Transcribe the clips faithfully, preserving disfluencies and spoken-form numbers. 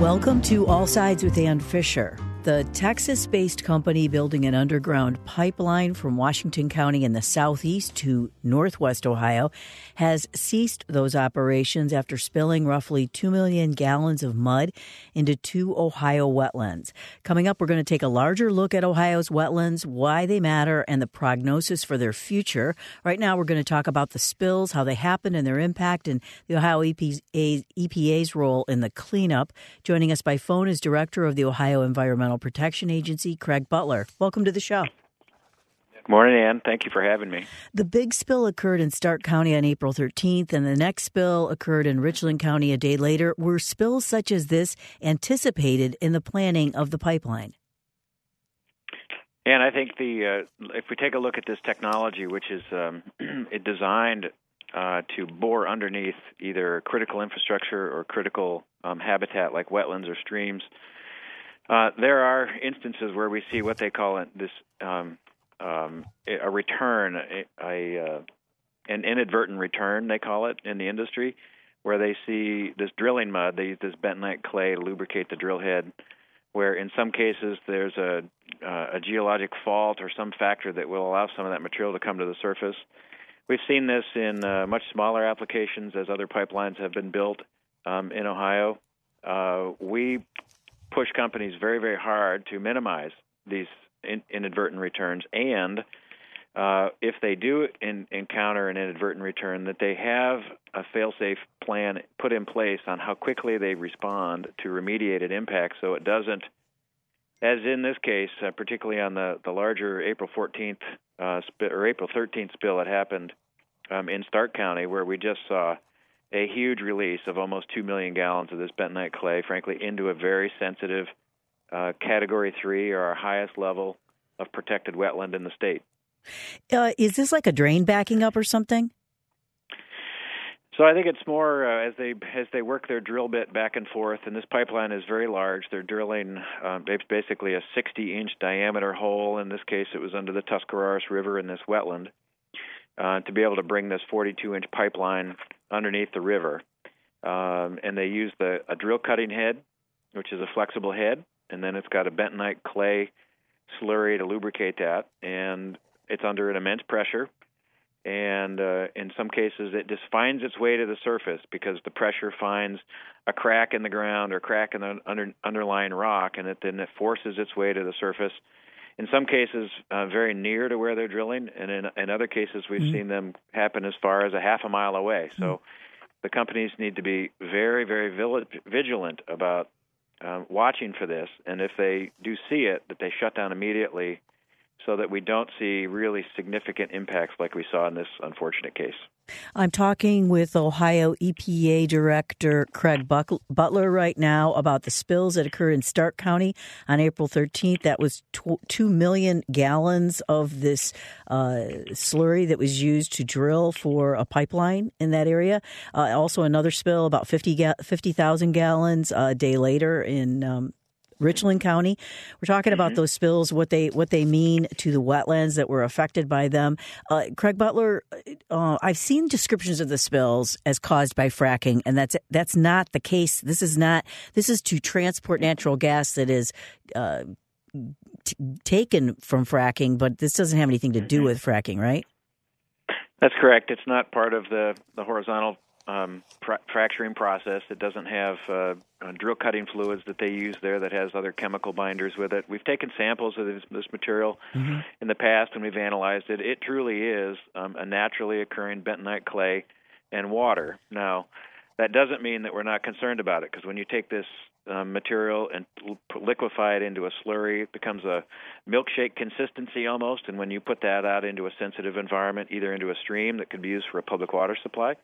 Welcome to All Sides with Ann Fisher. The Texas-based company building an underground pipeline from Washington County in the southeast to northwest Ohio has ceased those operations after spilling roughly two million gallons of mud into two Ohio wetlands. Coming up, we're going to take a larger look at Ohio's wetlands, why they matter, and the prognosis for their future. Right now, we're going to talk about the spills, how they happen, and their impact, and the Ohio E P A's role in the cleanup. Joining us by phone is Director of the Ohio Environmental Protection Agency, Craig Butler. Welcome to the show. Good morning, Ann. Thank you for having me. The big spill occurred in Stark County on April thirteenth, and the next spill occurred in Richland County a day later. Were spills such as this anticipated in the planning of the pipeline? And I think the uh, if we take a look at this technology, which is um, it designed uh, to bore underneath either critical infrastructure or critical um, habitat like wetlands or streams, Uh, there are instances where we see what they call it, this um, um, a return, a, a uh, an inadvertent return, they call it in the industry, where they see this drilling mud. They use this bentonite clay to lubricate the drill head, where in some cases there's a, uh, a geologic fault or some factor that will allow some of that material to come to the surface. We've seen this in uh, much smaller applications as other pipelines have been built um, in Ohio. Uh, we push companies very, very hard to minimize these in, inadvertent returns, and uh, if they do in, encounter an inadvertent return, that they have a fail-safe plan put in place on how quickly they respond to remediated impacts, so it doesn't, as in this case, uh, particularly on the, the larger April fourteenth uh, sp- or April thirteenth spill that happened um, in Stark County, where we just saw a huge release of almost two million gallons of this bentonite clay, frankly, into a very sensitive uh, Category three, or our highest level of protected wetland in the state. Uh, is this like a drain backing up or something? So I think it's more uh, as they as they work their drill bit back and forth, and this pipeline is very large. They're drilling uh, basically a sixty-inch diameter hole. In this case, it was under the Tuscarawas River in this wetland, uh, to be able to bring this forty-two inch pipeline underneath the river. Um, and they use the a drill cutting head, which is a flexible head, and then it's got a bentonite clay slurry to lubricate that, and it's under an immense pressure. And uh, in some cases, it just finds its way to the surface because the pressure finds a crack in the ground or crack in the under, underlying rock, and it, then it forces its way to the surface. In some cases, uh, very near to where they're drilling, and in, in other cases, we've mm-hmm. seen them happen as far as a half a mile away. So mm-hmm. the companies need to be very, very vigilant about uh, watching for this, and if they do see it, that they shut down immediately so that we don't see really significant impacts like we saw in this unfortunate case. I'm talking with Ohio E P A Director Craig Butler right now about the spills that occurred in Stark County on April thirteenth. That was two million gallons of this uh, slurry that was used to drill for a pipeline in that area. Uh, also another spill, about fifty thousand gallons a day later in um, Richland County. We're talking about mm-hmm. those spills, what they what they mean to the wetlands that were affected by them. Uh, Craig Butler, uh, I've seen descriptions of the spills as caused by fracking, and that's that's not the case. This is not. This is to transport natural gas that is uh, t- taken from fracking, but this doesn't have anything to do with fracking, right? That's correct. It's not part of the the horizontal Um, fra- fracturing process. It doesn't have uh, uh, drill cutting fluids that they use there that has other chemical binders with it. We've taken samples of this, this material mm-hmm. in the past and we've analyzed it. It truly is um, a naturally occurring bentonite clay and water. Now, that doesn't mean that we're not concerned about it, because when you take this um, material and liquefy it into a slurry, it becomes a milkshake consistency almost, and when you put that out into a sensitive environment, either into a stream that could be used for a public water supply,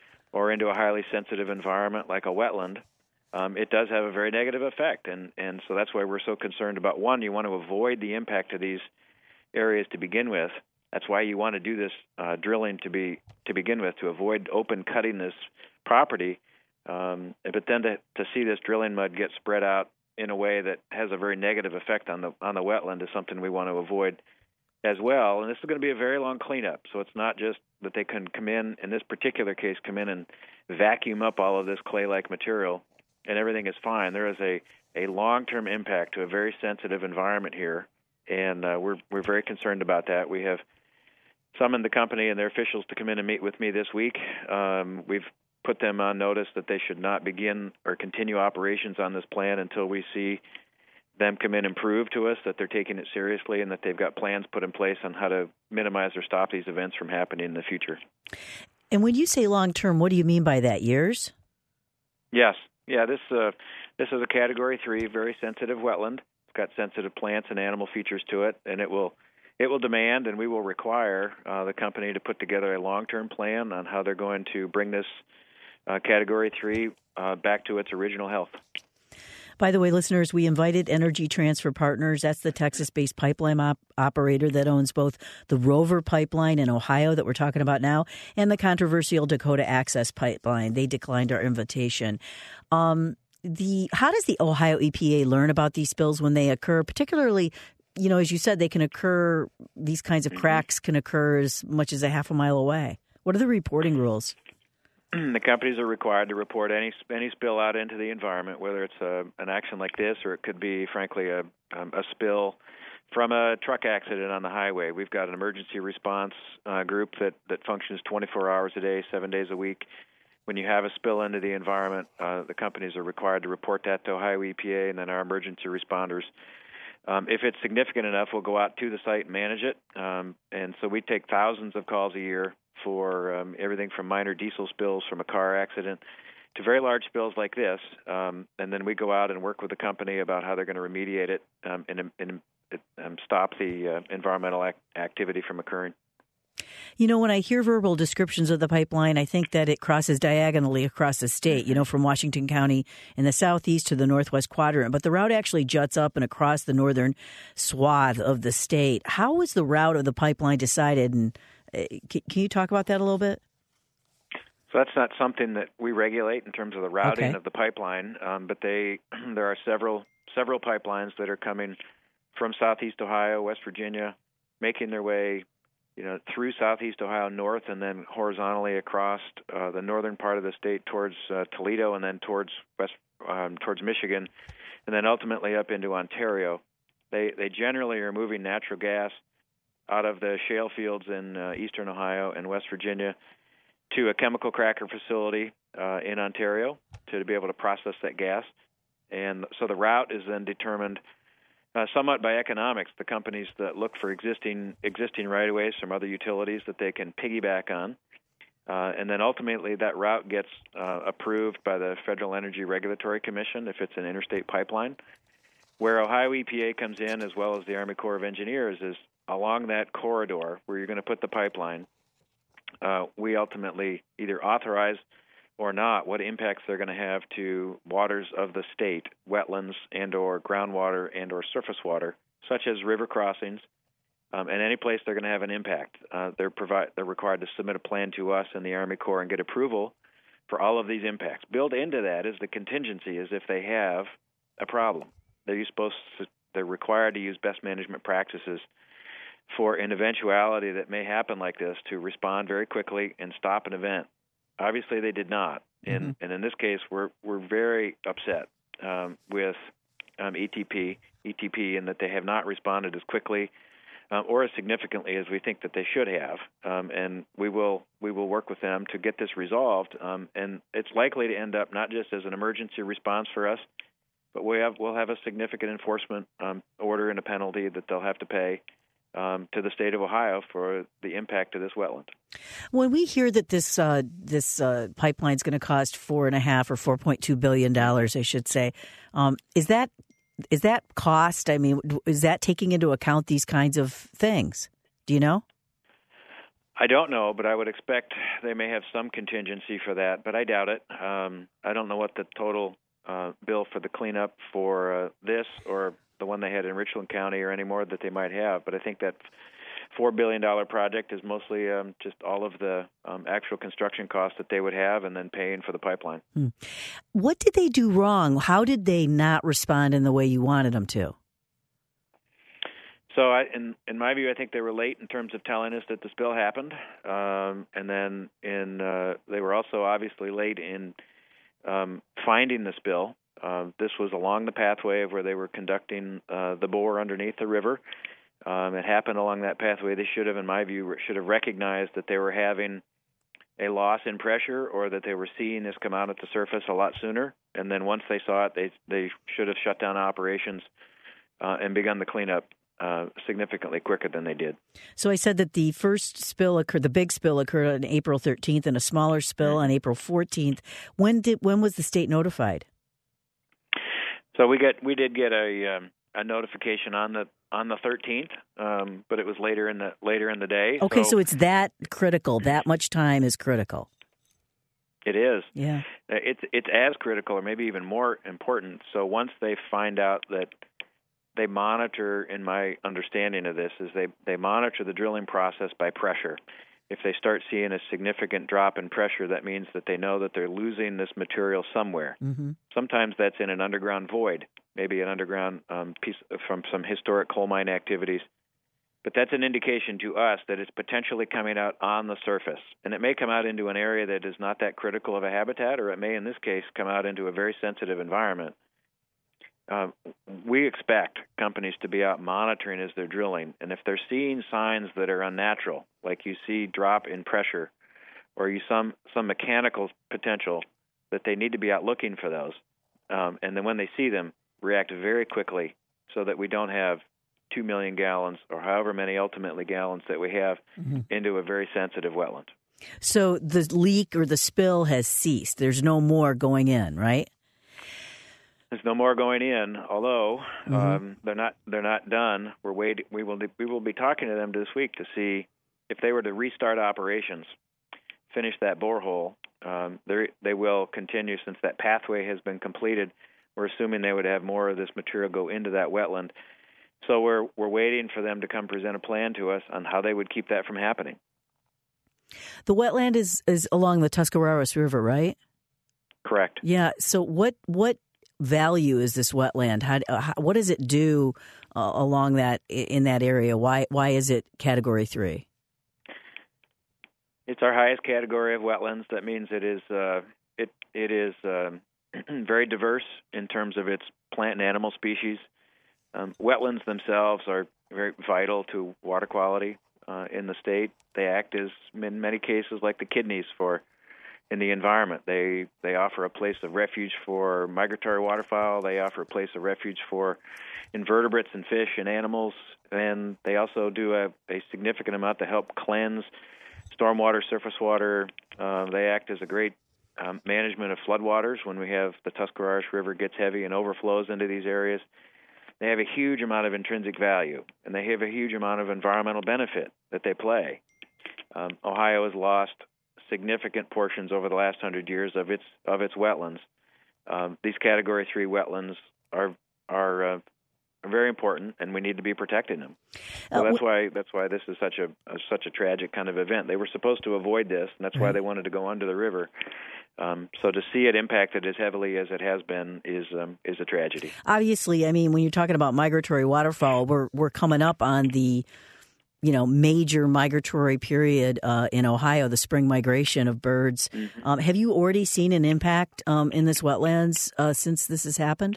or into a highly sensitive environment like a wetland, um, it does have a very negative effect. And, and so that's why we're so concerned about, one, you want to avoid the impact of these areas to begin with. That's why you want to do this uh, drilling to be to begin with, to avoid open cutting this property. Um, but then to, to see this drilling mud get spread out in a way that has a very negative effect on the on the wetland is something we want to avoid as well. And this is going to be a very long cleanup. So it's not just that they can come in, in this particular case, come in and vacuum up all of this clay-like material and everything is fine. There is a, a long-term impact to a very sensitive environment here, and uh, we're we're very concerned about that. We have summoned the company and their officials to come in and meet with me this week. Um, we've put them on notice that they should not begin or continue operations on this plan until we see them come in and prove to us that they're taking it seriously and that they've got plans put in place on how to minimize or stop these events from happening in the future. And when you say long-term, what do you mean by that? Years? Yes. Yeah, this uh, this is a Category three, very sensitive wetland. It's got sensitive plants and animal features to it, and it will it will demand and we will require uh, the company to put together a long-term plan on how they're going to bring this uh, Category three uh, back to its original health. By the way, listeners, we invited Energy Transfer Partners. That's the Texas-based pipeline op- operator that owns both the Rover pipeline in Ohio that we're talking about now and the controversial Dakota Access pipeline. They declined our invitation. Um, the how does the Ohio E P A learn about these spills when they occur? Particularly, you know, as you said, they can occur. These kinds of cracks can occur as much as a half a mile away. What are the reporting rules? The companies are required to report any any spill out into the environment, whether it's a, an action like this or it could be, frankly, a, um, a spill from a truck accident on the highway. We've got an emergency response uh, group that, that functions twenty-four hours a day, seven days a week. When you have a spill into the environment, uh, the companies are required to report that to Ohio E P A and then our emergency responders. Um, if it's significant enough, we'll go out to the site and manage it. Um, and so we take thousands of calls a year for um, everything from minor diesel spills from a car accident to very large spills like this. Um, and then we go out and work with the company about how they're going to remediate it um, and, and um, stop the uh, environmental ac- activity from occurring. You know, when I hear verbal descriptions of the pipeline, I think that it crosses diagonally across the state, you know, from Washington County in the southeast to the northwest quadrant. But the route actually juts up and across the northern swath of the state. How was the route of the pipeline decided? And uh, can, can you talk about that a little bit? So that's not something that we regulate in terms of the routing okay. of the pipeline, um, but they there are several several pipelines that are coming from southeast Ohio, West Virginia, making their way you know, through southeast Ohio north and then horizontally across uh, the northern part of the state towards uh, Toledo and then towards west um, towards Michigan, and then ultimately up into Ontario. They they generally are moving natural gas out of the shale fields in uh, eastern Ohio and West Virginia to a chemical cracker facility uh, in Ontario to be able to process that gas. And so the route is then determined Uh, somewhat by economics. The companies that look for existing existing right-of-ways from other utilities that they can piggyback on. Uh, and then ultimately that route gets uh, approved by the Federal Energy Regulatory Commission if it's an interstate pipeline. Where Ohio E P A comes in, as well as the Army Corps of Engineers, is along that corridor where you're going to put the pipeline. Uh, we ultimately either authorize or not what impacts they're going to have to waters of the state, wetlands and or groundwater and or surface water, such as river crossings, um, and any place they're going to have an impact. Uh, they're, provide, they're required to submit a plan to us and the Army Corps and get approval for all of these impacts. Built into that is the contingency, as if they have a problem. They're supposed to, they're required to use best management practices for an eventuality that may happen like this to respond very quickly and stop an event. Obviously, they did not, and, mm-hmm. and in this case, we're we're very upset um, with um, E T P, E T P, in that they have not responded as quickly um, or as significantly as we think that they should have. Um, and we will we will work with them to get this resolved. Um, and it's likely to end up not just as an emergency response for us, but we have we'll have a significant enforcement um, order and a penalty that they'll have to pay Um, to the state of Ohio for the impact of this wetland. When we hear that this uh, this uh, pipeline is going to cost four and a half or four point two billion dollars, I should say, um, is that is that cost? I mean, is that taking into account these kinds of things? Do you know? I don't know, but I would expect they may have some contingency for that, but I doubt it. Um, I don't know what the total uh, bill for the cleanup for uh, this or the one they had in Richland County or any more that they might have. But I think that four billion dollars project is mostly um, just all of the um, actual construction costs that they would have and then paying for the pipeline. Hmm. What did they do wrong? How did they not respond in the way you wanted them to? So I, in, in my view, I think they were late in terms of telling us that the spill happened. Um, and then in uh, they were also obviously late in um, finding the spill Uh, this was along the pathway of where they were conducting uh, the bore underneath the river. Um, it happened along that pathway. They should have, in my view, should have recognized that they were having a loss in pressure, or that they were seeing this come out at the surface a lot sooner. And then once they saw it, they they should have shut down operations uh, and begun the cleanup uh, significantly quicker than they did. So I said that the first spill occurred, the big spill occurred on April thirteenth, and a smaller spill on April fourteenth. When did when was the state notified? So we get we did get a um, a notification on the on the thirteenth, um, but it was later in the later in the day. Okay, so, so it's that critical. That much time is critical. It is. Yeah. It's it's as critical, or maybe even more important. So once they find out that they monitor, in my understanding of this, is they they monitor the drilling process by pressure. If they start seeing a significant drop in pressure, that means that they know that they're losing this material somewhere. Mm-hmm. Sometimes that's in an underground void, maybe an underground um, piece from some historic coal mine activities. But that's an indication to us that it's potentially coming out on the surface. And it may come out into an area that is not that critical of a habitat, or it may, in this case, come out into a very sensitive environment. Uh, we expect companies to be out monitoring as they're drilling, and if they're seeing signs that are unnatural, like you see drop in pressure, or you some some mechanical potential, that they need to be out looking for those, um, and then when they see them, react very quickly, so that we don't have two million gallons, or however many ultimately gallons that we have, mm-hmm. into a very sensitive wetland. So the leak or the spill has ceased. There's no more going in, right? There's no more going in, although mm-hmm. um, they're not they're not done. We're waiting. We will we will be talking to them this week to see if they were to restart operations, finish that borehole. Um, they will continue, since that pathway has been completed. We're assuming they would have more of this material go into that wetland. So we're we're waiting for them to come present a plan to us on how they would keep that from happening. The wetland is, is along the Tuscarawas River, right? Correct. Yeah. So what what value is this wetland? How, how what does it do uh, along that in that area? Why why is it Category Three? It's our highest category of wetlands. That means it is uh, it it is uh, very diverse in terms of its plant and animal species. Um, wetlands themselves are very vital to water quality uh, in the state. They act as, in many cases, like the kidneys for in the environment. They they offer a place of refuge for migratory waterfowl. They offer a place of refuge for invertebrates and fish and animals. And they also do a, a significant amount to help cleanse stormwater, surface water. Uh, they act as a great um, management of floodwaters when we have the Tuscarawas River gets heavy and overflows into these areas. They have a huge amount of intrinsic value, and they have a huge amount of environmental benefit that they play. Um, Ohio has lost significant portions over the last hundred years of its of its wetlands. Um, these Category Three wetlands are are uh, are very important, and we need to be protecting them. So that's why that's why this is such a, a such a tragic kind of event. They were supposed to avoid this, and that's why they wanted to go under the river. Um, so to see it impacted as heavily as it has been is um, is a tragedy. Obviously, I mean, when you're talking about migratory waterfowl, we're we're coming up on the you know major migratory period uh, in Ohio, the spring migration of birds. Mm-hmm. Um, have you already seen an impact um, in this wetlands uh, since this has happened?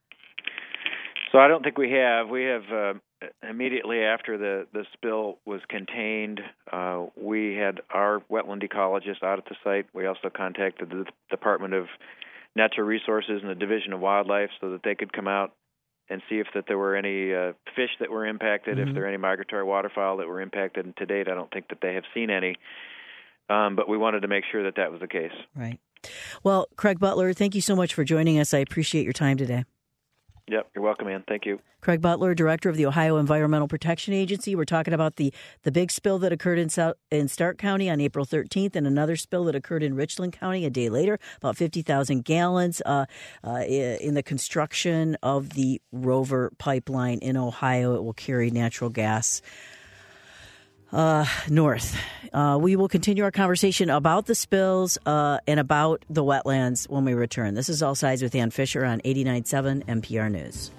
So I don't think we have. We have uh, immediately after the, the spill was contained, uh, we had our wetland ecologist out at the site. We also contacted the Department of Natural Resources and the Division of Wildlife so that they could come out and see if that there were any uh, fish that were impacted, mm-hmm. if there were any migratory waterfowl that were impacted. And to date, I don't think that they have seen any. Um, but we wanted to make sure that that was the case. Right. Well, Craig Butler, thank you so much for joining us. I appreciate your time today. Yep, you're welcome, Ann. Thank you. Craig Butler, Director of the Ohio Environmental Protection Agency. We're talking about the, the big spill that occurred in South, in Stark County on April thirteenth, and another spill that occurred in Richland County a day later, about fifty thousand gallons uh, uh, in the construction of the Rover pipeline in Ohio. It will carry natural gas Uh, north. Uh, we will continue our conversation about the spills uh, and about the wetlands when we return. This is All Sides with Ann Fisher on eighty-nine point seven N P R News.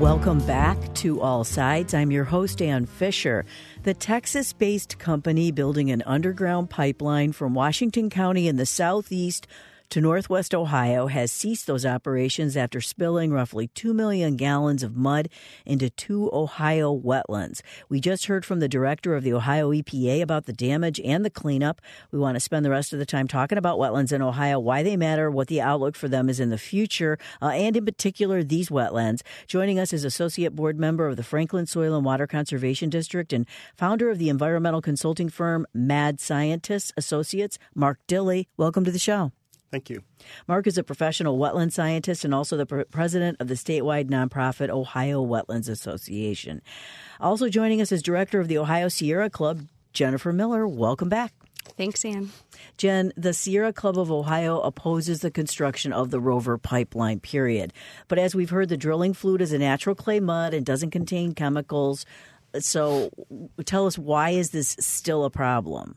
Welcome back to All Sides. I'm your host, Ann Fisher. The Texas-based company building an underground pipeline from Washington County in the southeast to northwest Ohio has ceased those operations after spilling roughly two million gallons of mud into two Ohio wetlands. We just heard from the director of the Ohio E P A about the damage and the cleanup. We want to spend the rest of the time talking about wetlands in Ohio, why they matter, what the outlook for them is in the future, uh, and in particular, these wetlands. Joining us is Associate Board Member of the Franklin Soil and Water Conservation District and founder of the environmental consulting firm Mad Scientists Associates, Mark Dilley. Welcome to the show. Thank you. Mark is a professional wetland scientist and also the pr- president of the statewide nonprofit Ohio Wetlands Association. Also joining us is director of the Ohio Sierra Club, Jennifer Miller. Welcome back. Thanks, Ann. Jen, the Sierra Club of Ohio opposes the construction of the Rover pipeline, period. But as we've heard, the drilling fluid is a natural clay mud and doesn't contain chemicals. So tell us, why is this still a problem?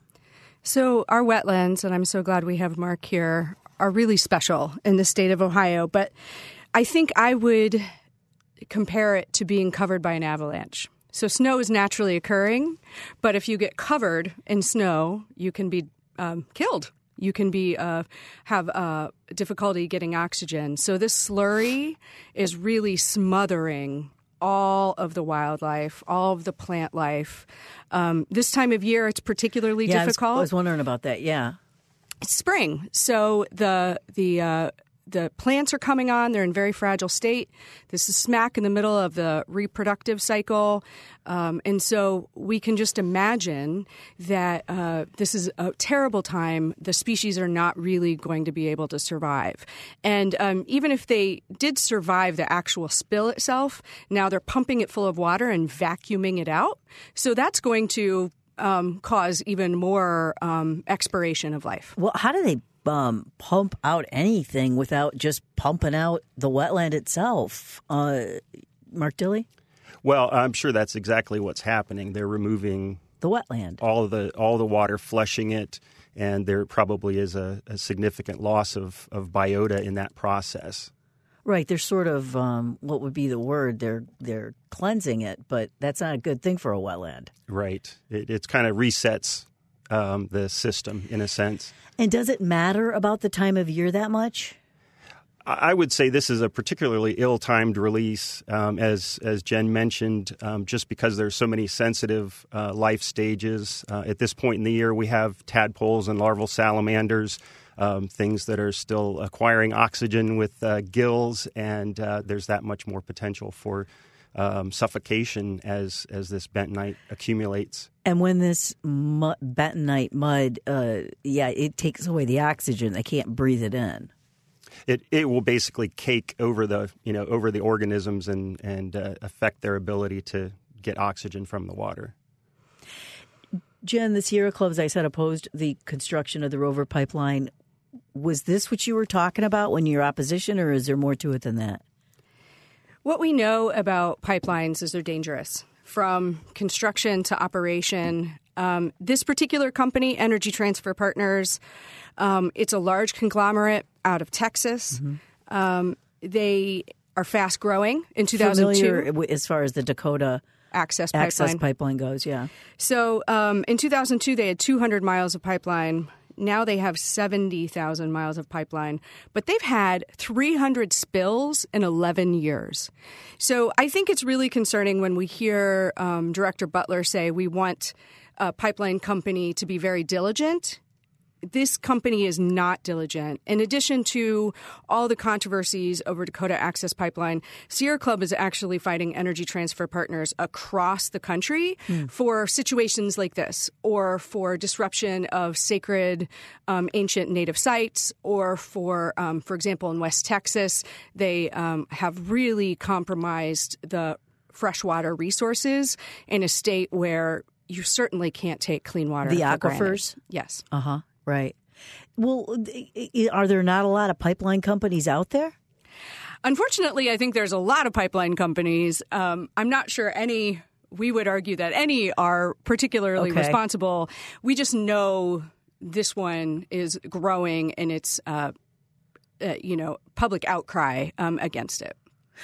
So our wetlands, and I'm so glad we have Mark here, are really special in the state of Ohio. But I think I would compare it to being covered by an avalanche. So snow is naturally occurring, but if you get covered in snow, you can be um, killed. You can be uh, have uh, difficulty getting oxygen. So this slurry is really smothering all of the wildlife, all of the plant life. Um, this time of year, it's particularly yeah, difficult. I was, I was wondering about that, yeah. It's spring, so the the uh, the plants are coming on. They're in very fragile state. This is smack in the middle of the reproductive cycle. Um, and so we can just imagine that uh, this is a terrible time. The species are not really going to be able to survive. And um, even if they did survive the actual spill itself, now they're pumping it full of water and vacuuming it out. So that's going to um, cause even more um, expiration of life. Well, how do they Um, pump out anything without just pumping out the wetland itself? Uh, Mark Dilley? Well, I'm sure that's exactly what's happening. They're removing the wetland, all of the all the water, flushing it, and there probably is a, a significant loss of, of biota in that process. Right. They're sort of um, what would be the word? They're they're cleansing it, but that's not a good thing for a wetland. Right. It it's kind of resets um, the system in a sense. And does it matter about the time of year that much? I would say this is a particularly ill-timed release, um, as as Jen mentioned, um, just because there's so many sensitive uh, life stages. Uh, at this point in the year, we have tadpoles and larval salamanders, um, things that are still acquiring oxygen with uh, gills, and uh, there's that much more potential for um, suffocation as as this bentonite accumulates. And when this mud, bentonite mud, uh, yeah, it takes away the oxygen. They can't breathe it in. It it will basically cake over the you know over the organisms and and uh, affect their ability to get oxygen from the water. Jen, the Sierra Club, as I said, opposed the construction of the Rover pipeline. Was this what you were talking about when you're opposition, or is there more to it than that? What we know about pipelines is they're dangerous. From construction to operation, um, this particular company, Energy Transfer Partners, um, it's a large conglomerate out of Texas. Mm-hmm. Um, they are fast growing. In two thousand two, familiar as far as the Dakota Access Pipeline, Access pipeline goes, yeah. So um, in two thousand two, they had two hundred miles of pipeline. Now they have seventy thousand miles of pipeline, but they've had three hundred spills in eleven years. So I think it's really concerning when we hear um, Director Butler say we want a pipeline company to be very diligent. This company is not diligent. In addition to all the controversies over Dakota Access Pipeline, Sierra Club is actually fighting Energy Transfer Partners across the country mm. for situations like this, or for disruption of sacred um, ancient native sites, or for, um, for example, in West Texas, they um, have really compromised the freshwater resources in a state where you certainly can't take clean water the for aquifers? Granted. Yes. Uh-huh. Right. Well, are there not a lot of pipeline companies out there? Unfortunately, I think there's a lot of pipeline companies. Um, I'm not sure any, we would argue that any are particularly okay. responsible. We just know this one is growing in its, uh, uh, you know, public outcry um, against it.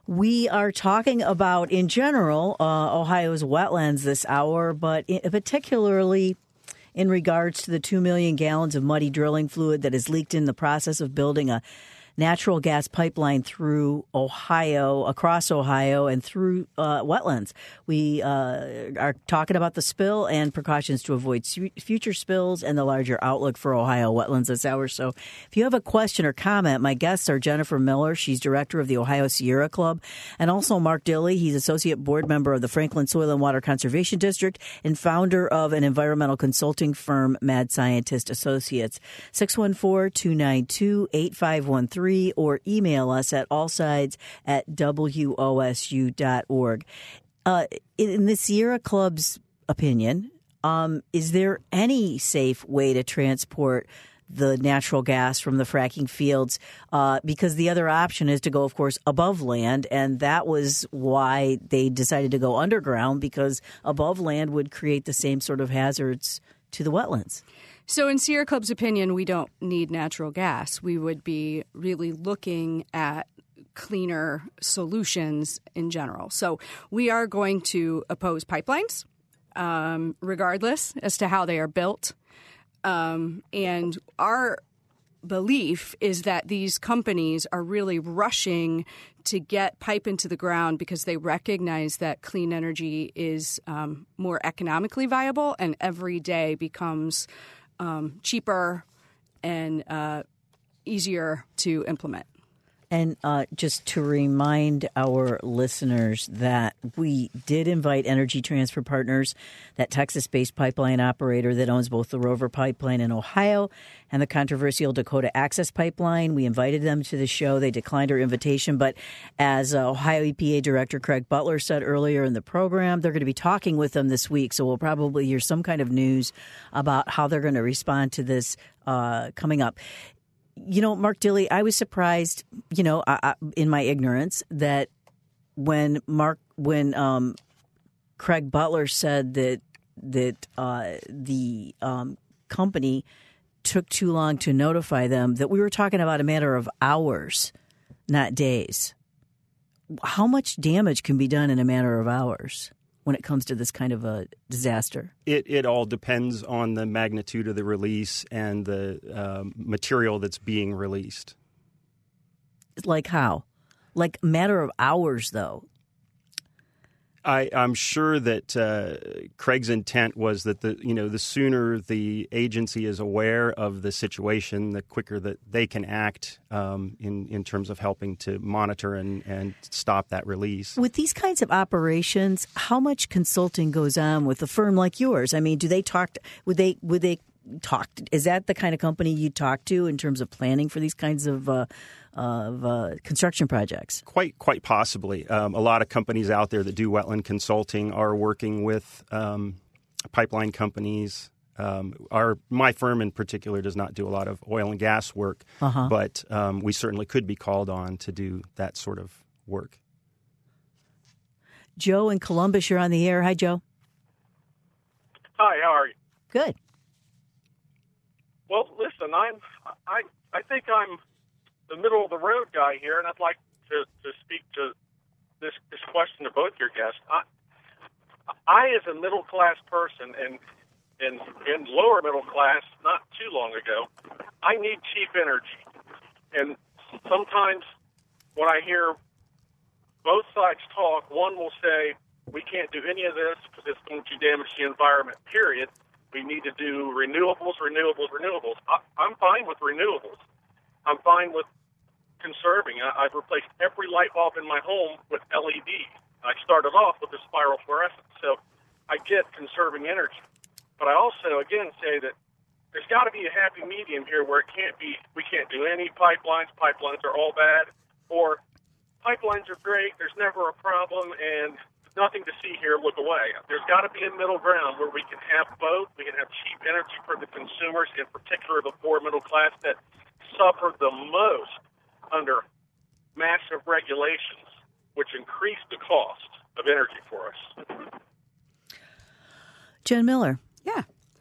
We are talking about, in general, uh, Ohio's wetlands this hour, but in, particularly in regards to the two million gallons of muddy drilling fluid that is leaked in the process of building a natural gas pipeline through Ohio, across Ohio, and through uh, wetlands. We uh, are talking about the spill and precautions to avoid su- future spills and the larger outlook for Ohio wetlands this hour. So if you have a question or comment, my guests are Jennifer Miller. She's director of the Ohio Sierra Club, and also Mark Dilley. He's associate board member of the Franklin Soil and Water Conservation District and founder of an environmental consulting firm, Mad Scientist Associates. six one four, two nine two, eight five one three or email us at allsides at w o s u dot org. Uh, in the Sierra Club's opinion, um, is there any safe way to transport the natural gas from the fracking fields? Uh, because the other option is to go, of course, above land, and that was why they decided to go underground, because above land would create the same sort of hazards to the wetlands. So in Sierra Club's opinion, we don't need natural gas. We would be really looking at cleaner solutions in general. So we are going to oppose pipelines, um, regardless as to how they are built. Um, and our belief is that these companies are really rushing to get pipe into the ground because they recognize that clean energy is um, more economically viable and every day becomes Um, cheaper and uh, easier to implement. And uh, just to remind our listeners that we did invite Energy Transfer Partners, that Texas-based pipeline operator that owns both the Rover Pipeline in Ohio and the controversial Dakota Access Pipeline. We invited them to the show. They declined our invitation. But as uh, Ohio E P A Director Craig Butler said earlier in the program, they're going to be talking with them this week. So we'll probably hear some kind of news about how they're going to respond to this uh, coming up. You know, Mark Dilley, I was surprised, you know, I, I, in my ignorance, that when Mark, when um, Craig Butler said that that uh, the um, company took too long to notify them, that we were talking about a matter of hours, not days. How much damage can be done in a matter of hours when it comes to this kind of a disaster? It it all depends on the magnitude of the release and the um, material that's being released. Like how? Like a matter of hours, though. I, I'm sure that uh, Craig's intent was that the you know the sooner the agency is aware of the situation, the quicker that they can act um, in in terms of helping to monitor and, and stop that release. With these kinds of operations, how much consulting goes on with a firm like yours? I mean, do they talk? To, would they would they talk? Is that the kind of company you talk to in terms of planning for these kinds of uh, of uh, construction projects? Quite, quite possibly. Um, a lot of companies out there that do wetland consulting are working with um, pipeline companies. Um, our my firm in particular does not do a lot of oil and gas work, uh-huh. but um, we certainly could be called on to do that sort of work. Joe in Columbus, you're on the air. Hi, Joe. Hi, how are you? Good. Well, listen, I'm I I think I'm the middle of the road guy here, and I'd like to, to speak to this this question to both your guests. I, I as a middle class person, and in in lower middle class, not too long ago, I need cheap energy, and sometimes when I hear both sides talk, one will say we can't do any of this because it's going to damage the environment. Period. We need to do renewables, renewables, renewables. I, I'm fine with renewables. I'm fine with conserving. I, I've replaced every light bulb in my home with L E D. I started off with the spiral fluorescent, so I get conserving energy. But I also, again, say that there's got to be a happy medium here where it can't be, we can't do any pipelines, pipelines are all bad, or pipelines are great, there's never a problem, and nothing to see here, look away. There's got to be a middle ground where we can have both. We can have cheap energy for the consumers, in particular the poor middle class that suffer the most under massive regulations, which increase the cost of energy for us. Jen Miller. Yeah.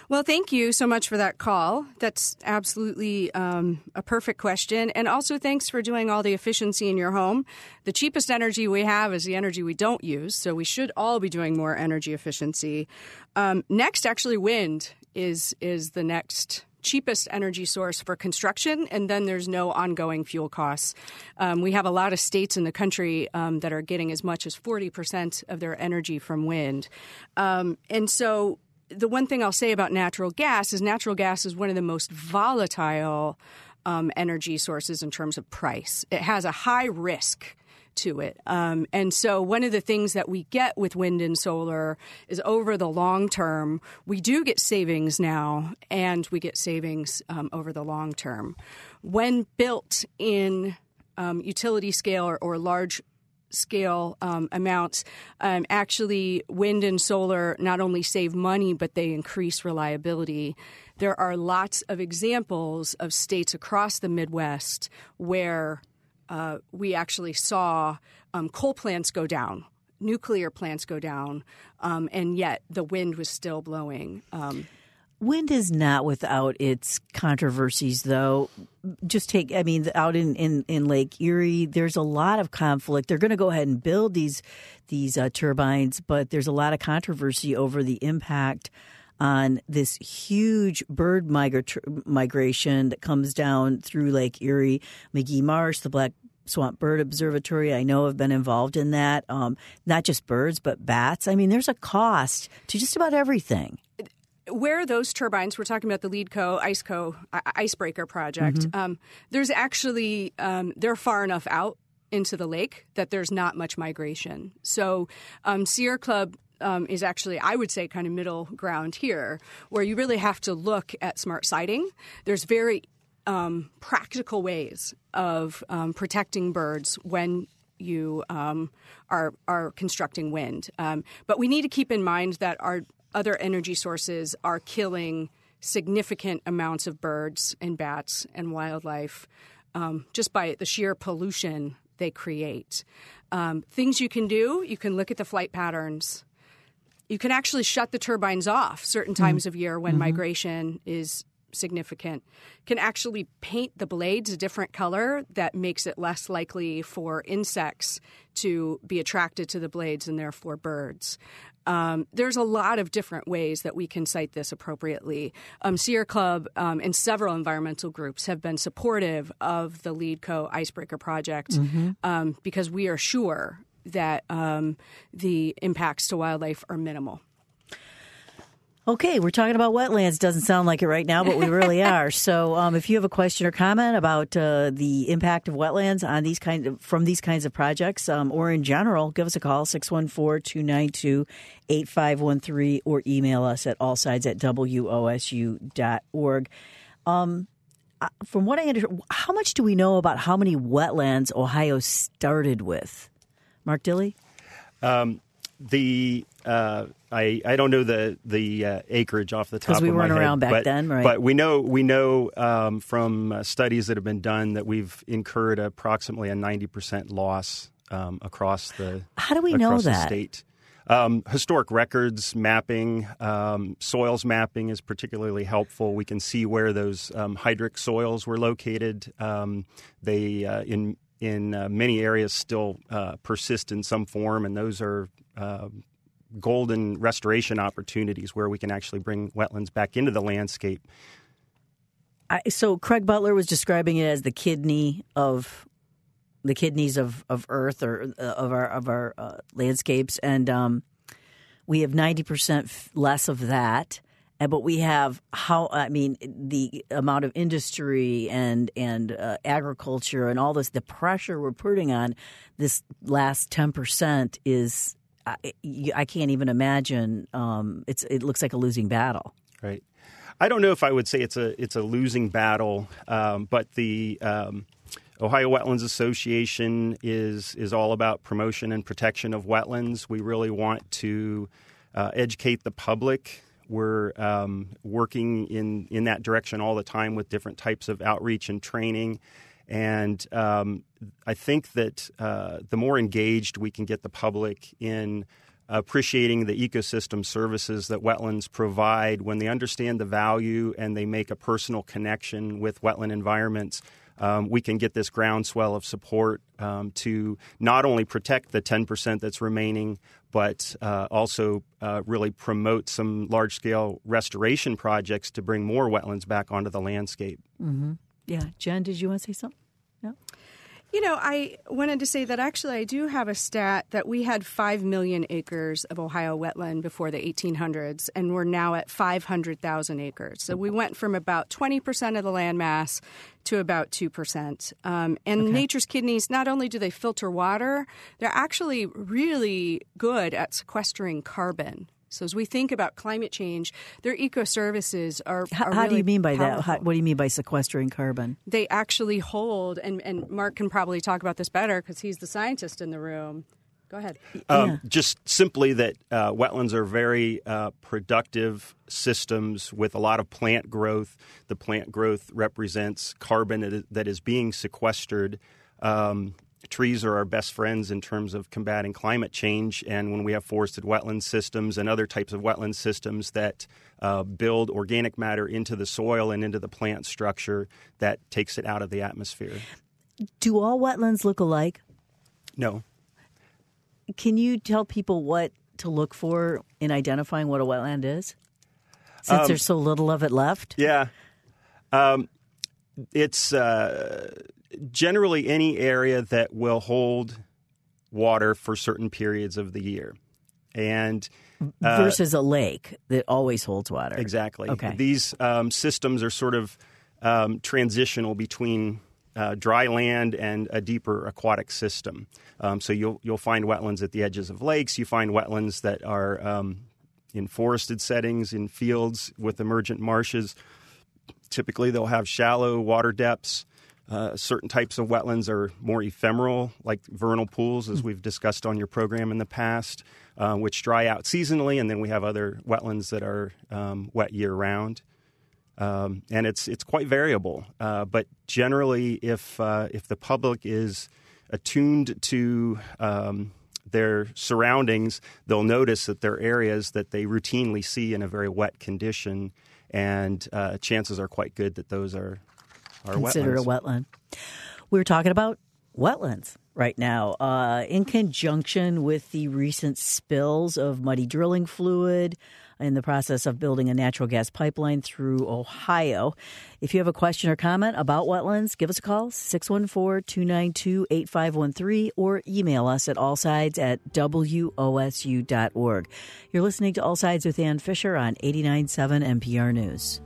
Well, thank you so much for that call. That's absolutely um, a perfect question. And also thanks for doing all the efficiency in your home. The cheapest energy we have is the energy we don't use, so we should all be doing more energy efficiency. Um, next, actually, wind is is the next cheapest energy source for construction, and then there's no ongoing fuel costs. Um, we have a lot of states in the country um, that are getting as much as forty percent of their energy from wind. Um, and so the one thing I'll say about natural gas is natural gas is one of the most volatile um, energy sources in terms of price. It has a high risk to it. Um, and so one of the things that we get with wind and solar is over the long term, we do get savings now, and we get savings um, over the long term. When built in um, utility scale or, or large scale um, amounts, um, actually wind and solar not only save money, but they increase reliability. There are lots of examples of states across the Midwest where uh, we actually saw um, coal plants go down, nuclear plants go down, um, and yet the wind was still blowing. Um, Wind is not without its controversies, though. Just take, I mean, out in, in, in Lake Erie, there's a lot of conflict. They're going to go ahead and build these these uh, turbines, but there's a lot of controversy over the impact on this huge bird migra- migration that comes down through Lake Erie. McGee Marsh, the Black Swamp Bird Observatory, I know have been involved in that. Um, not just birds, but bats. I mean, there's a cost to just about everything. Where those turbines, we're talking about the LeadCo, IceCo, Icebreaker project, mm-hmm. um, there's actually, um, they're far enough out into the lake that there's not much migration. So um, Sierra Club um, is actually, I would say, kind of middle ground here, where you really have to look at smart siting. There's very um, practical ways of um, protecting birds when you um, are, are constructing wind. Um, but we need to keep in mind that our other energy sources are killing significant amounts of birds and bats and wildlife um, just by the sheer pollution they create. Um, things you can do, you can look at the flight patterns. You can actually shut the turbines off certain times mm-hmm. of year when mm-hmm. migration is significant. Can actually paint the blades a different color that makes it less likely for insects to be attracted to the blades and therefore birds. Um, there's a lot of different ways that we can cite this appropriately. Um, Sierra Club um, and several environmental groups have been supportive of the LeadCo Icebreaker project mm-hmm. um, because we are sure that um, the impacts to wildlife are minimal. Okay, we're talking about wetlands. Doesn't sound like it right now, but we really are. So, um, if you have a question or comment about uh, the impact of wetlands on these kind of from these kinds of projects, um, or in general, give us a call six one four, two nine two, eight five one three, or email us at allsides at w o s u dot org. Um, from what I understand, how much do we know about how many wetlands Ohio started with? Mark Dilley? Um, the uh, I I don't know the the uh, acreage off the top of my head. Because we weren't around back but, then, right? But we know we know um, from uh, studies that have been done that we've incurred approximately a ninety percent loss um, across the How do we across know the that? state. Um, historic records mapping, um, soils mapping is particularly helpful. We can see where those um, hydric soils were located. Um, they uh, in in uh, many areas still uh, persist in some form, and those are uh, golden restoration opportunities where we can actually bring wetlands back into the landscape. I, so Craig Butler was describing it as the kidney of the kidneys of, of Earth or uh, of our of our uh, landscapes, and um, we have ninety percent less of that. And but we have how I mean the amount of industry and and uh, agriculture and all this, the pressure we're putting on this last ten percent is I, I can't even imagine. Um, it's it looks like a losing battle. Right. I don't know if I would say it's a it's a losing battle, um, but the um, Ohio Wetlands Association is is all about promotion and protection of wetlands. We really want to uh, educate the public. We're um, working in, in that direction all the time with different types of outreach and training. And um, I think that uh, the more engaged we can get the public in appreciating the ecosystem services that wetlands provide, when they understand the value and they make a personal connection with wetland environments, um, we can get this groundswell of support um, to not only protect the ten percent that's remaining, but uh, also uh, really promote some large-scale restoration projects to bring more wetlands back onto the landscape. Mm-hmm. Yeah. Jen, did you want to say something? No? You know, I wanted to say that actually I do have a stat that we had five million acres of Ohio wetland before the eighteen hundreds, and we're now at five hundred thousand acres. So we went from about twenty percent of the land mass to about two percent. Um, and Okay. nature's kidneys, not only do they filter water, they're actually really good at sequestering carbon. So as we think about climate change, their eco-services are, How, are how do really you mean by that? powerful. How, what do you mean by sequestering carbon? They actually hold, and, and Mark can probably talk about this better because he's the scientist in the room. Go ahead. Um, Yeah. Just simply that uh, wetlands are very uh, productive systems with a lot of plant growth. The plant growth represents carbon that is, that is being sequestered. Um, trees are our best friends in terms of combating climate change, and when we have forested wetland systems and other types of wetland systems that uh, build organic matter into the soil and into the plant structure, that takes it out of the atmosphere. Do all wetlands look alike? No. Can you tell people what to look for in identifying what a wetland is? Since Um, there's so little of it left? Yeah. Um, it's uh, generally any area that will hold water for certain periods of the year. And uh, Versus a lake that always holds water. exactly. Okay. These um, systems are sort of um, transitional between uh, dry land and a deeper aquatic system. Um, so you'll you'll find wetlands at the edges of lakes. You find wetlands that are um, in forested settings, in fields with emergent marshes. Typically, they'll have shallow water depths. Uh, certain types of wetlands are more ephemeral, like vernal pools, as we've discussed on your program in the past, uh, which dry out seasonally, and then we have other wetlands that are um, wet year-round. Um, and it's it's quite variable. Uh, but generally, if uh, if the public is attuned to um, their surroundings, they'll notice that there are areas that they routinely see in a very wet condition, and uh, chances are quite good that those are are Considered wetlands. a wetland. We're talking about wetlands right now uh, in conjunction with the recent spills of muddy drilling fluid in the process of building a natural gas pipeline through Ohio. If you have a question or comment about wetlands, give us a call, six one four, two nine two, eight five one three, or email us at allsides at W O S U dot org. You're listening to All Sides with Ann Fisher on eighty-nine point seven N P R News.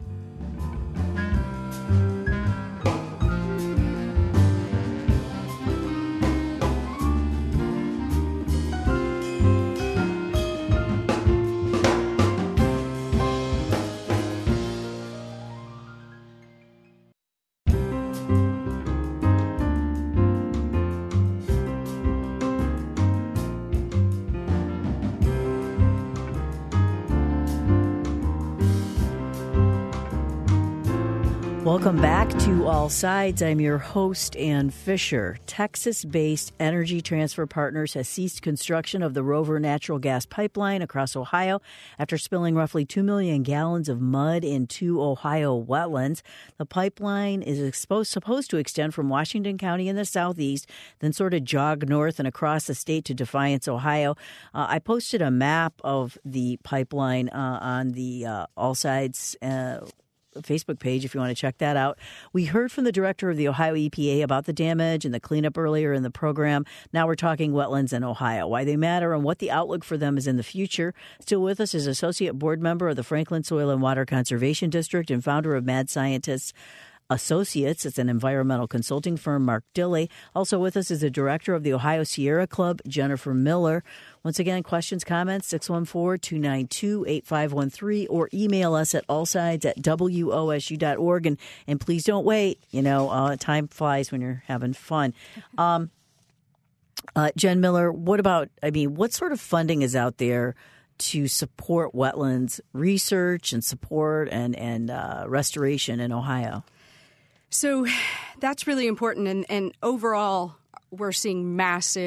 Welcome back to All Sides. I'm your host, Ann Fisher. Texas-based Energy Transfer Partners has ceased construction of the Rover natural gas pipeline across Ohio after spilling roughly two million gallons of mud into Ohio wetlands. The pipeline is exposed, supposed to extend from Washington County in the southeast, then sort of jog north and across the state to Defiance, Ohio. Uh, I posted a map of the pipeline uh, on the uh, All Sides uh Facebook page if you want to check that out. We heard from the director of the Ohio E P A about the damage and the cleanup earlier in the program. Now we're talking wetlands in Ohio, why they matter and what the outlook for them is in the future. Still with us is associate board member of the Franklin Soil and Water Conservation District and founder of Mad Scientists Associates. It's an environmental consulting firm, Mark Dilley. Also with us is the director of the Ohio Sierra Club, Jennifer Miller. Once again, questions, comments, six one four, two nine two, eight five one three, or email us at allsides at W O S U dot org. And, and please don't wait. You know, uh, time flies when you're having fun. Um, uh, Jen Miller, what about, I mean, what sort of funding is out there to support wetlands research and support and, and uh, restoration in Ohio? So that's really important. And, and overall, we're seeing massive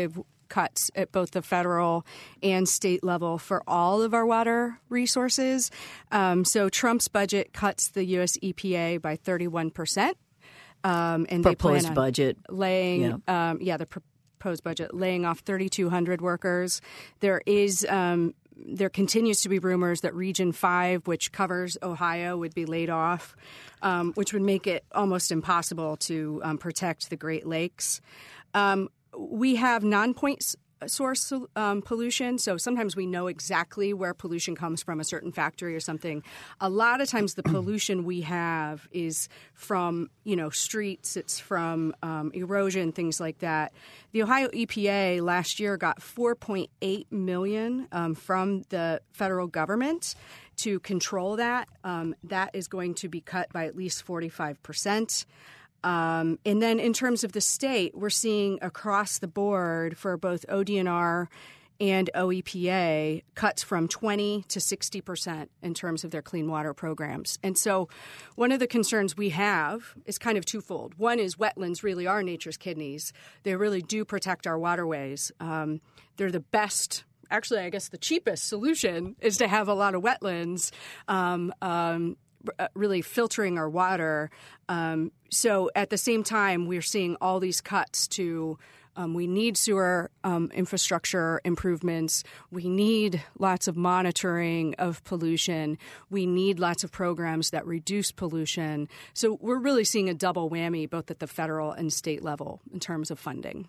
cuts at both the federal and state level for all of our water resources. Um, so Trump's budget cuts the U S E P A by thirty-one percent. Um, and proposed they plan on budget. laying, yeah, um, yeah the proposed budget, laying off thirty-two hundred workers. There is um, there continues to be rumors that Region five, which covers Ohio, would be laid off, um, which would make it almost impossible to um, protect the Great Lakes. Um, we have non-point source um, pollution, so sometimes we know exactly where pollution comes from, a certain factory or something. A lot of times the pollution we have is from, you know, streets, it's from um, erosion, things like that. The Ohio E P A last year got four point eight million dollars um, from the federal government to control that. Um, that is going to be cut by at least forty-five percent. Um, and then in terms of the state, we're seeing across the board for both O D N R and O E P A cuts from twenty to sixty percent in terms of their clean water programs. And so one of the concerns we have is kind of twofold. One is wetlands really are nature's kidneys. They really do protect our waterways. Um, they're the best. Actually, I guess the cheapest solution is to have a lot of wetlands um, um, really filtering our water. Um, so at the same time, we're seeing all these cuts to um, we need sewer um, infrastructure improvements. We need lots of monitoring of pollution. We need lots of programs that reduce pollution. So we're really seeing a double whammy both at the federal and state level in terms of funding.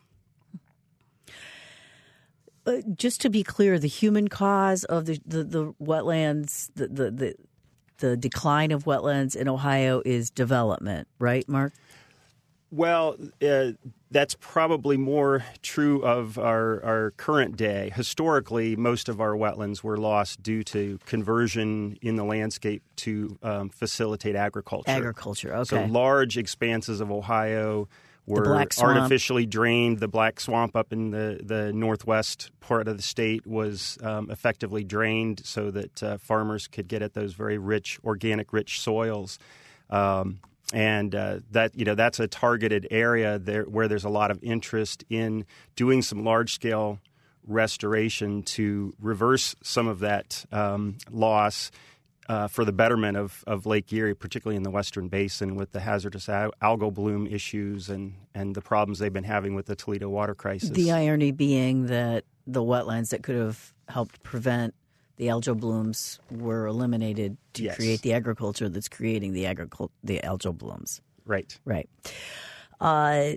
Uh, just to be clear, the human cause of the, the, the wetlands, the, the, the the decline of wetlands in Ohio is development, right, Mark? Well, uh, that's probably more true of our, our current day. Historically, most of our wetlands were lost due to conversion in the landscape to um, facilitate agriculture. Agriculture, okay. So large expanses of Ohio were Black Swamp. artificially drained. The Black Swamp up in the, the northwest part of the state was um, effectively drained so that uh, farmers could get at those very rich, organic, rich soils. Um, and uh, that you know that's a targeted area there where there's a lot of interest in doing some large-scale restoration to reverse some of that um, loss. Uh, for the betterment of, of Lake Erie, particularly in the Western Basin with the hazardous al- algal bloom issues and, and the problems they've been having with the Toledo water crisis. The irony being that the wetlands that could have helped prevent the algal blooms were eliminated to yes. create the agriculture that's creating the agricul- the algal blooms. Right. Right. Uh,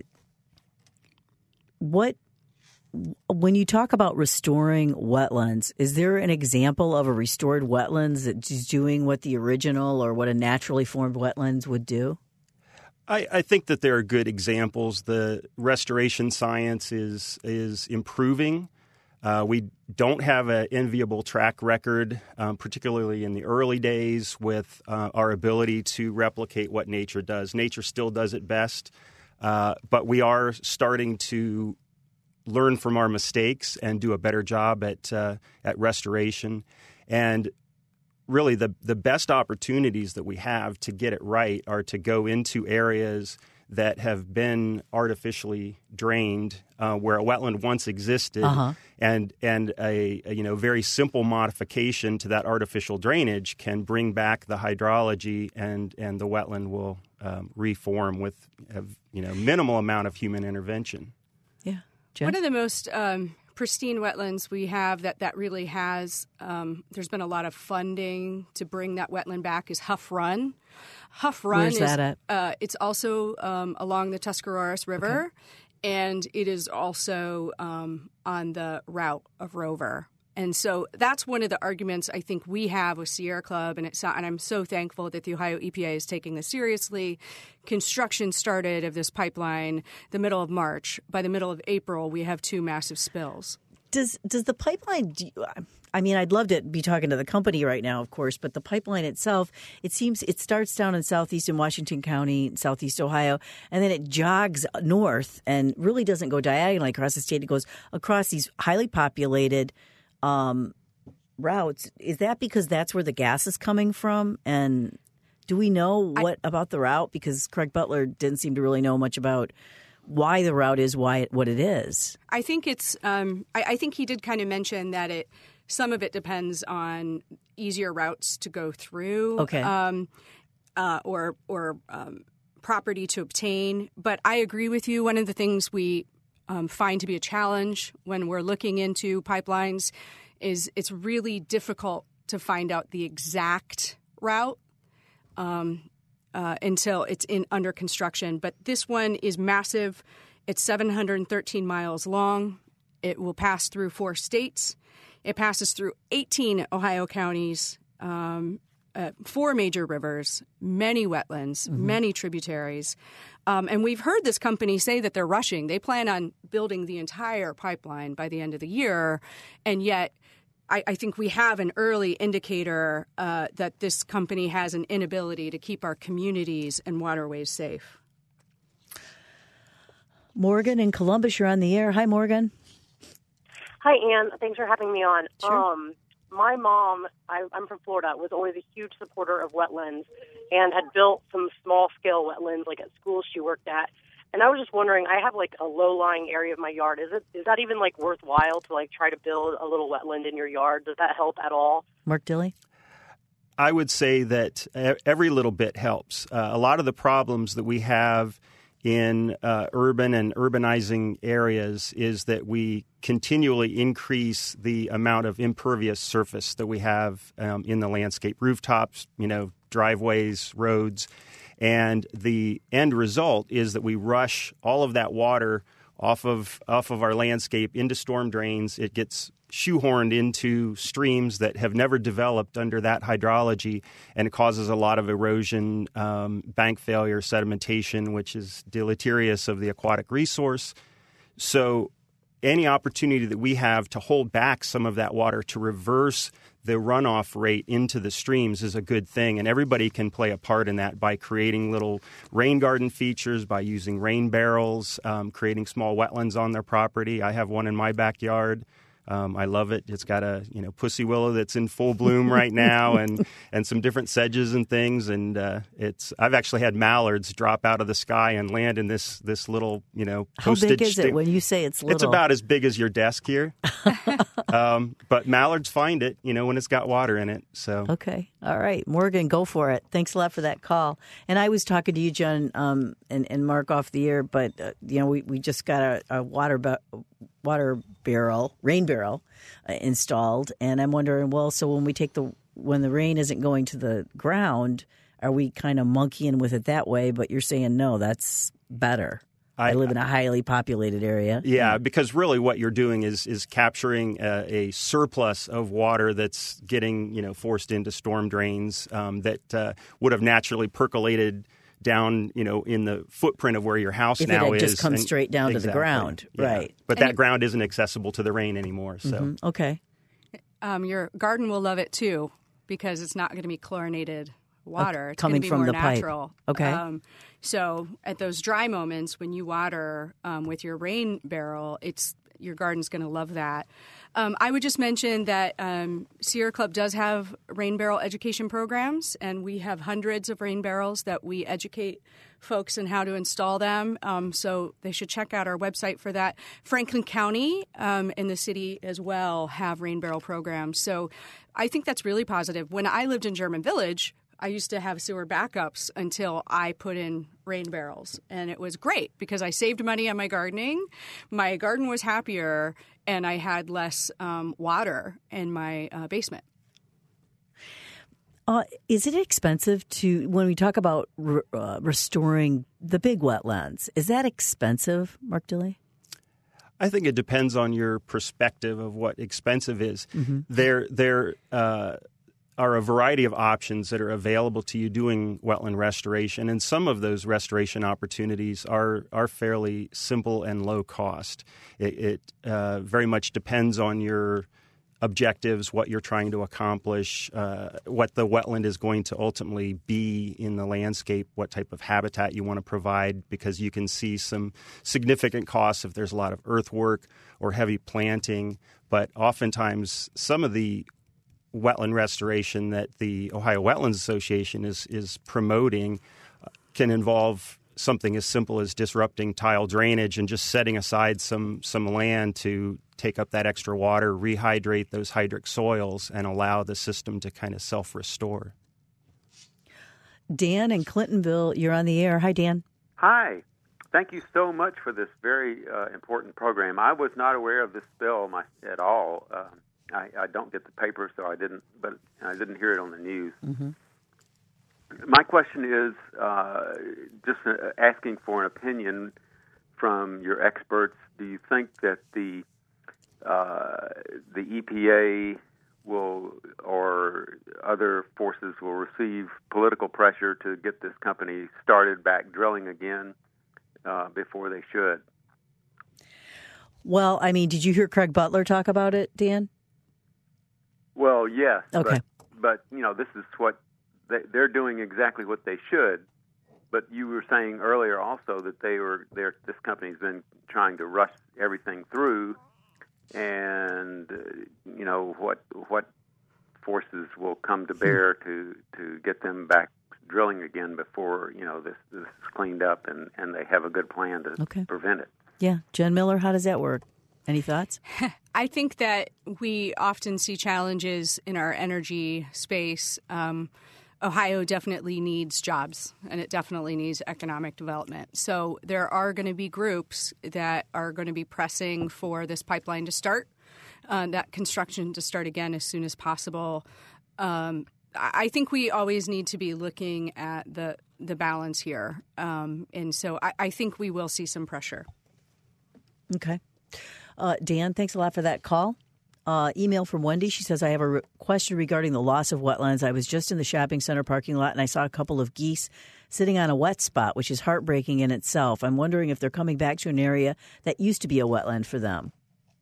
what... When you talk about restoring wetlands, is there an example of a restored wetlands that's doing what the original or what a naturally formed wetlands would do? I, I think that there are good examples. The restoration science is is improving. Uh, we don't have an enviable track record, um, particularly in the early days, with uh, our ability to replicate what nature does. Nature still does it best, uh, but we are starting to learn from our mistakes and do a better job at uh, at restoration. And really the, the best opportunities that we have to get it right are to go into areas that have been artificially drained, uh, where a wetland once existed, uh-huh. and and a, a you know very simple modification to that artificial drainage can bring back the hydrology, and, and the wetland will um, reform with a, you know minimal amount of human intervention. Yeah. Jen? One of the most um, pristine wetlands we have that, that really has, um, there's been a lot of funding to bring that wetland back is Huff Run. Huff Run Where's is that at? Uh, it's also um, along the Tuscarawas River, Okay. and it is also um, on the route of Rover. And so that's one of the arguments I think we have with Sierra Club, and it's and I'm so thankful that the Ohio E P A is taking this seriously. Construction started of this pipeline the middle of March. By the middle of April, we have two massive spills. Does does the pipeline? Do you, I mean, I'd love to be talking to the company right now, of course, but the pipeline itself, it seems it starts down in southeastern Washington County, southeast Ohio, and then it jogs north and really doesn't go diagonally across the state. It goes across these highly populated Um, routes. Is that because that's where the gas is coming from? And do we know what I, about the route? Because Craig Butler didn't seem to really know much about why the route is why it, what it is. I think it's. Um, I, I think he did kind of mention that it. Some of it depends on easier routes to go through. Okay. Um, uh, or or um, property to obtain. But I agree with you. One of the things we um, find to be a challenge when we're looking into pipelines is it's really difficult to find out the exact route. Um, Uh, until it's in under construction. But this one is massive. It's seven hundred thirteen miles long. It will pass through four states. It passes through eighteen Ohio counties, um, uh, four major rivers, many wetlands, mm-hmm. many tributaries. Um, and we've heard this company say that they're rushing. They plan on building the entire pipeline by the end of the year, and yet I, I think we have an early indicator uh, that this company has an inability to keep our communities and waterways safe. Morgan in Columbus, you're on the air. Hi, Morgan. Hi, Ann. Thanks for having me on. Sure. Um, my mom, I, I'm from Florida, was always a huge supporter of wetlands and had built some small-scale wetlands, like at schools she worked at. And I was just wondering, I have like a low-lying area of my yard. Is it is that even like worthwhile to like try to build a little wetland in your yard? Does that help at all? Mark Dilley? I would say that every little bit helps. Uh, a lot of the problems that we have in uh, urban and urbanizing areas is that we continually increase the amount of impervious surface that we have um, in the landscape, rooftops, you know, driveways, roads. And the end result is that we rush all of that water off of off of our landscape into storm drains. It gets shoehorned into streams that have never developed under that hydrology, and it causes a lot of erosion, um, bank failure, sedimentation, which is deleterious of the aquatic resource. So any opportunity that we have to hold back some of that water, to reverse the runoff rate into the streams, is a good thing. And everybody can play a part in that by creating little rain garden features, by using rain barrels, um, creating small wetlands on their property. I have one in my backyard. Um, I love it. It's got a you know pussy willow that's in full bloom right now, and, and some different sedges and things. And uh, it's I've actually had mallards drop out of the sky and land in this this little you know postage. How big is stick. it when you say it's little? It's about as big as your desk here. um, but mallards find it, you know, when it's got water in it. So okay, all right, Morgan, go for it. Thanks a lot for that call. And I was talking to you, John, um, and, and Mark off the air, but uh, you know we, we just got a, a water. Bu- water barrel, rain barrel uh, installed. And I'm wondering, well, so when we take the, when the rain isn't going to the ground, are we kind of monkeying with it that way? But you're saying, no, that's better. I, I live in a highly populated area. Yeah, because really what you're doing is is capturing a, a surplus of water that's getting, you know, forced into storm drains um, that uh, would have naturally percolated down, you know, in the footprint of where your house if now it had is. just come and, straight down exactly, to the ground, yeah. right. But And that it, ground isn't accessible to the rain anymore. So mm-hmm. Okay. Um, your garden will love it, too, because it's not going to be chlorinated water. Uh, it's coming going to be from more the natural. pipe. Okay. Um, so at those dry moments when you water um, with your rain barrel, it's your garden's going to love that. Um, I would just mention that um, Sierra Club does have rain barrel education programs, and we have hundreds of rain barrels that we educate folks in how to install them. Um, so they should check out our website for that. Franklin County um, and the city as well have rain barrel programs. So I think that's really positive. When I lived in German Village, I used to have sewer backups until I put in rain barrels. And it was great because I saved money on my gardening. My garden was happier, and I had less um, water in my uh, basement. Uh, is it expensive to, when we talk about re- uh, restoring the big wetlands, is that expensive, Mark Dilley? I think it depends on your perspective of what expensive is. Mm-hmm. There, there uh, are a variety of options that are available to you doing wetland restoration, and some of those restoration opportunities are are fairly simple and low cost. It, it uh, very much depends on your objectives, what you're trying to accomplish, uh, what the wetland is going to ultimately be in the landscape, what type of habitat you want to provide, because you can see some significant costs if there's a lot of earthwork or heavy planting. But oftentimes, some of the wetland restoration that the Ohio Wetlands Association is is promoting can involve something as simple as disrupting tile drainage and just setting aside some some land to take up that extra water, rehydrate those hydric soils, and allow the system to kind of self-restore. Dan in Clintonville, you're on the air. Hi, Dan. Hi. Thank you so much for this very uh, important program. I was not aware of this spill my, at all. Uh, I, I don't get the paper, so I didn't. But I didn't hear it on the news. Mm-hmm. My question is uh, just uh, asking for an opinion from your experts. Do you think that the uh, the E P A will or other forces will receive political pressure to get this company started back drilling again uh, before they should? Well, I mean, did you hear Craig Butler talk about it, Dan? Well, yes. Okay. But, but you know, this is what they, they're doing exactly what they should. But you were saying earlier also that they were they're, this company's been trying to rush everything through, and uh, you know what what forces will come to bear to, to get them back drilling again before you know this, this is cleaned up and, and they have a good plan to okay. prevent it. Yeah, Jen Miller, how does that work? Any thoughts? I think that we often see challenges in our energy space. Um, Ohio definitely needs jobs, and it definitely needs economic development. So there are going to be groups that are going to be pressing for this pipeline to start, uh, that construction to start again as soon as possible. Um, I think we always need to be looking at the the balance here, um, and so I, I think we will see some pressure. Okay. Uh, Dan, thanks a lot for that call. Uh, email from Wendy. She says, I have a re- question regarding the loss of wetlands. I was just in the shopping center parking lot and I saw a couple of geese sitting on a wet spot, which is heartbreaking in itself. I'm wondering if they're coming back to an area that used to be a wetland for them.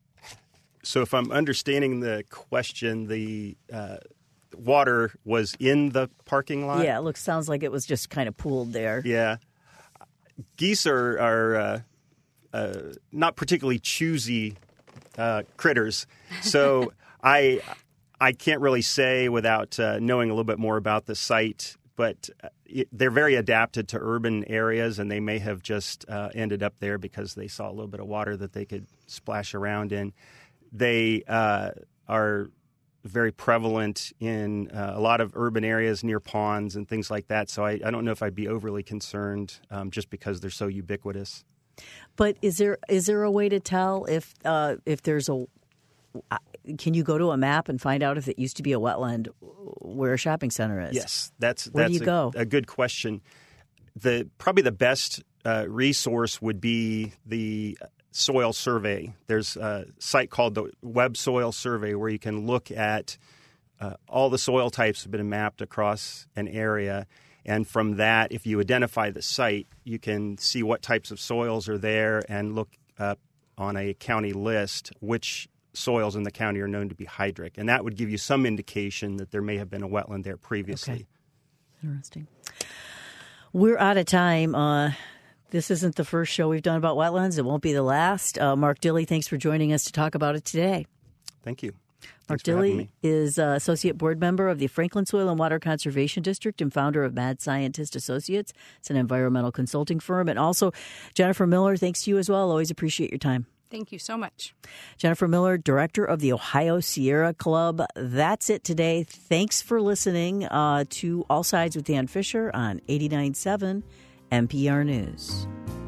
So if I'm understanding the question, the uh, water was in the parking lot? Yeah, it looks sounds like it was just kind of pooled there. Yeah. Geese are, are uh, uh, not particularly choosy Uh, critters. So I I can't really say without uh, knowing a little bit more about the site, but it, they're very adapted to urban areas, and they may have just uh, ended up there because they saw a little bit of water that they could splash around in. They uh, are very prevalent in uh, a lot of urban areas near ponds and things like that, so I, I don't know if I'd be overly concerned um, just because they're so ubiquitous. But is there is there a way to tell if uh, if there's a can you go to a map and find out if it used to be a wetland where a shopping center is? Yes, that's where that's do you a, go? a good question. The probably the best uh, resource would be the soil survey. There's a site called the Web Soil Survey where you can look at uh, all the soil types have been mapped across an area. And from that, if you identify the site, you can see what types of soils are there and look up on a county list which soils in the county are known to be hydric. And that would give you some indication that there may have been a wetland there previously. Okay. Interesting. We're out of time. Uh, this isn't the first show we've done about wetlands. It won't be the last. Uh, Mark Dilley, thanks for joining us to talk about it today. Thank you. Mark Thanks for having Dilley me. is uh, Associate Board Member of the Franklin Soil and Water Conservation District and founder of Mad Scientist Associates. It's an environmental consulting firm. And also, Jennifer Miller, thanks to you as well. Always appreciate your time. Thank you so much. Jennifer Miller, Director of the Ohio Sierra Club. That's it today. Thanks for listening uh, to All Sides with Dan Fisher on eighty-nine point seven N P R News.